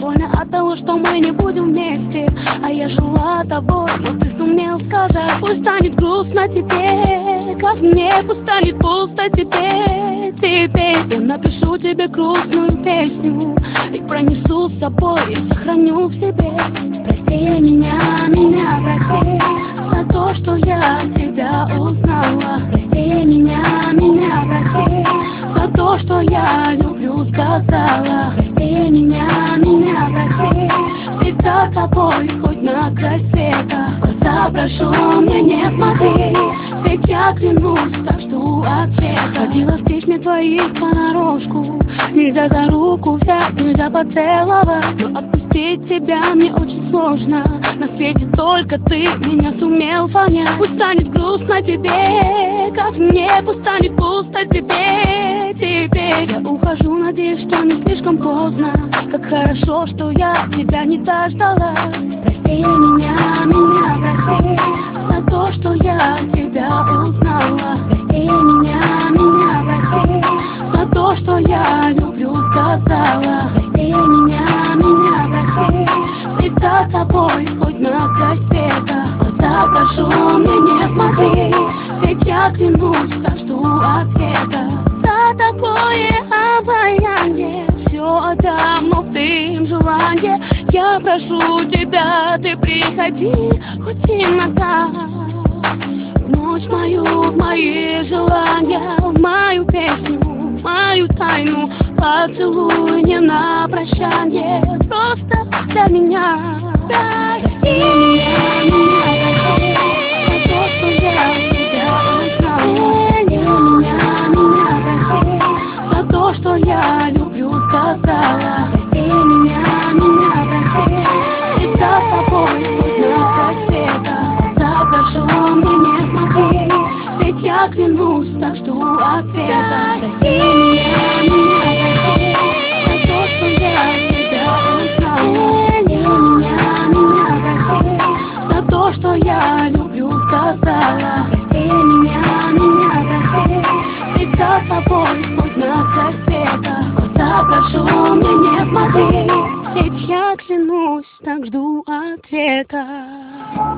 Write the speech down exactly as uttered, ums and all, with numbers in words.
больно от того, что мы не будем вместе. А я жила тобой, но ты сумел сказать: пусть станет грустно тебе, как мне, пусть станет пусто тебе. Теперь я напишу тебе грустную песню и пронесу с собой, и сохраню в себе. Прости меня, меня прости за то, что я тебя узнала. Прости меня, меня прости за то, что я люблю, сказала. Прости меня, меня прости, всегда с тобой, хоть на край света. В глаза прошу, мне не смотри, ведь я клянусь, так жду ответа. Ходила в письме твоих понарошку, нельзя за руку взять, нельзя поцеловать, но отпустить тебя мне очень сложно. На свете только ты меня сумел понять. Пусть станет грустно тебе, как мне, пусть станет пусто тебе. Теперь я ухожу, надеюсь, что не слишком поздно. Как хорошо, что я тебя не дождалась. Прости меня, меня прости за то, что я тебя узнала. Прости меня, меня прости за то, что я люблю, сказала. Прости меня, меня прости, всегда с тобой, хоть на край света. В глаза прошу, мне не смотри, ведь я клянусь, так жду ответа. За такое обаяние все отдам, но в твоем желании я прошу тебя, ты приходи хоть иногда. В ночь мою, в мои желания, в мою песню, в мою тайну. Поцелуй не на прощание, просто для меня. Прости меня, меня прости за то, что я тебя узнала. Прости меня, меня прости за то, что я люблю, сказала. Прости меня, меня прости, всегда с тобой, хоть на край света. Глаза прошу, мне не смотри, ведь я клянусь, так жду ответа. Прости меня, меня прости за то, что я тебя узнала. Прости меня, меня прости за то, что я люблю, сказала. Прости меня, меня прости, всегда с тобой, хоть на край света. В глаза прошу, мне не смотри, ведь я клянусь, так жду ответа.